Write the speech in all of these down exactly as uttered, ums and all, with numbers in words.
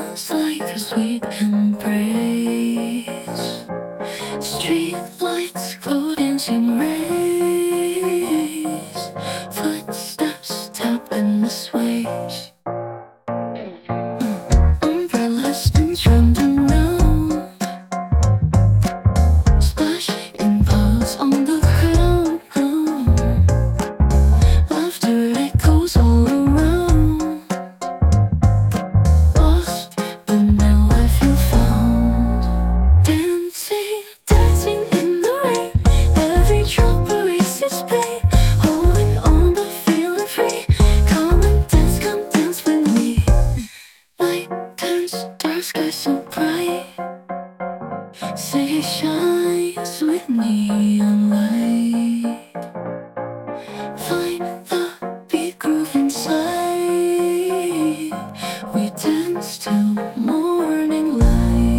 feels like a sweet embrace. Street lights glow, dancing rays. Footsteps tap in the sways. Umbrellas dance round and round, splashing puddles on the ground. Laughter echoes all around. Lost, but now I feel found. Dancing, dancing in the rain. Every drop erases pain. Holding on but feeling free. Come and dance, come dance with me. Night turns dark, sky so bright. City shines with neon light. Find the beat groove inside. We dance till morning light.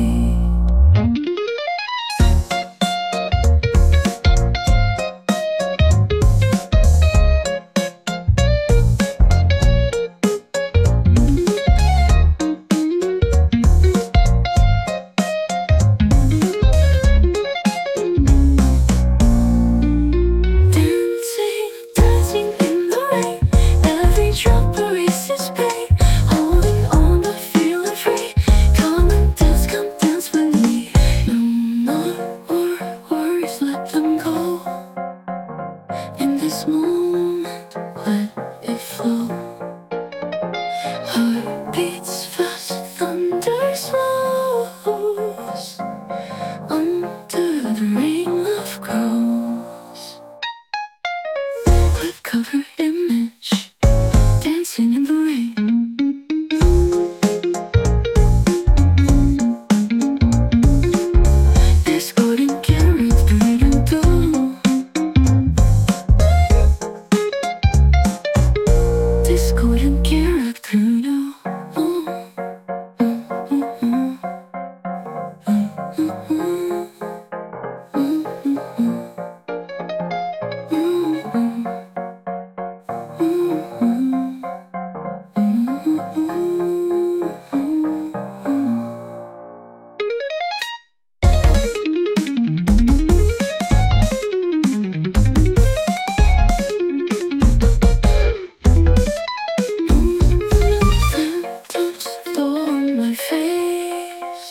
Dancing, dancing in the rain. Every drop erases pain. Holding on but feeling free. Come and dance, come dance with me. No more worries, let them go. In this moment, let it flow. Heart beats fast, thunder slows. Under the rain, love grows. Clip cover image, dancing in the rain. Discordant carrot, bird and dough. Discordant carrot, bird and on my face.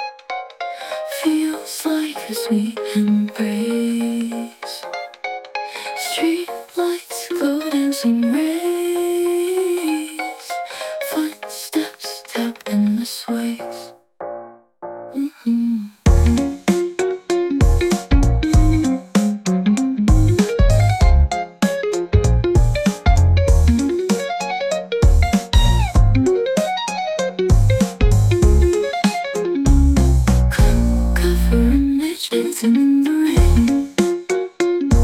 Feels like a sweet embrace. Street light